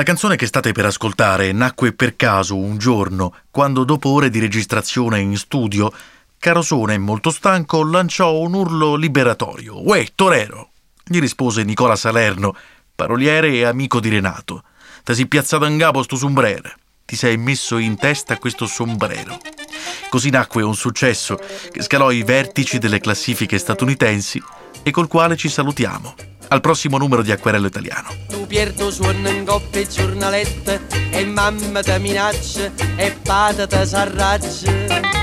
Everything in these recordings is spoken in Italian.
La canzone che state per ascoltare nacque per caso un giorno, quando dopo ore di registrazione in studio, Carosone, molto stanco, lanciò un urlo liberatorio. «Uè, torero!» gli rispose Nicola Salerno, paroliere e amico di Renato. «Ti sei piazzato in capo sto sombrero, ti sei messo in testa questo sombrero». Così nacque un successo che scalò i vertici delle classifiche statunitensi e col quale ci salutiamo. Al prossimo numero di Acquerello Italiano. Tu Pierto suona in coppia giornalette e mamma ti minaccia e padre ti s'arraggia.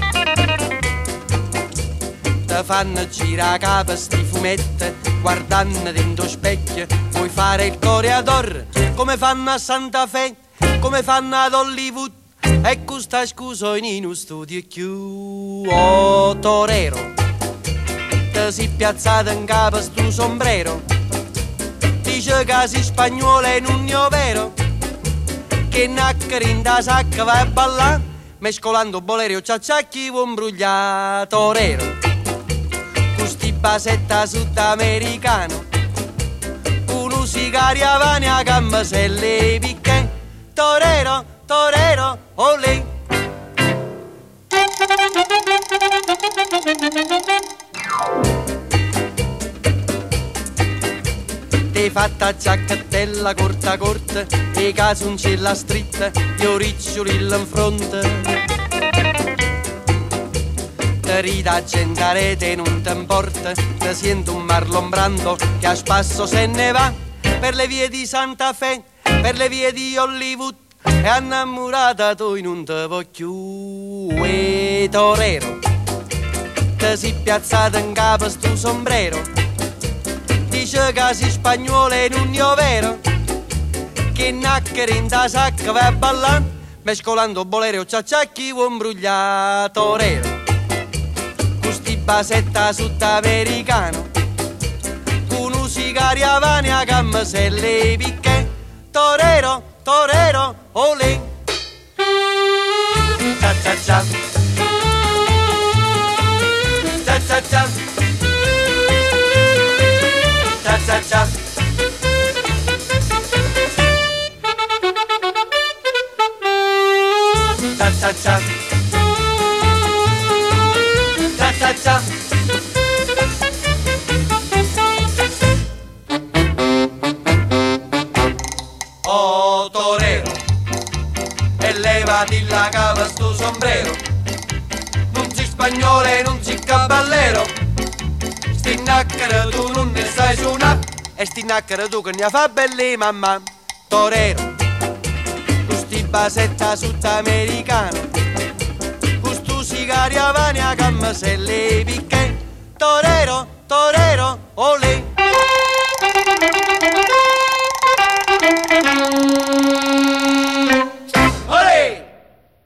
Ti fanno girare capo sti fumetti guardando dentro specchio. Vuoi fare il coreador come fanno a Santa Fe, come fanno ad Hollywood e questa scusa in uno studio più. Oh torero, ti sei piazzato in capo sto sombrero. Dice che sei spagnolo e non è vero, che naccari in da sacca vai a ballare, mescolando bolero ciacciacchi vuoi imbrugliare torero. Questi basetta sudamericano, uno sigari avani a gamba se le picche, torero, torero, olè. Ti fatta giacchettella corta corta e casuncella stritta, gli oriccioli in fronte. Ti rida a gente a rete non ti importa, ti sento un Marlon Brando che a spasso se ne va per le vie di Santa Fe, per le vie di Hollywood e innamorata tu non te vuoi più. E torero, ti sei piazzato in capo sto sombrero. Dice che sei spagnolo e non è vero, che naccari in da sacca vai a ballare, mescolando bolero ciacciacchi vuoi imbrugliare torero. Questi basetta sudamericano, con un sigari avani a gamma se le picche, torero, torero, olè. Cia cia cia, cia cia cia. Cha cha cha cha cha cha cha cha. Oh torero, e levati la capa sto sombrero, non sei spagnolo e non sei caballero. Sti nacchere tu non ne sai suonare e sti nacchere tu che ne fa belli mamma. Torero, questi basetta sudamericano, questo sigari avani a gamma se le picche, torero, torero, olè.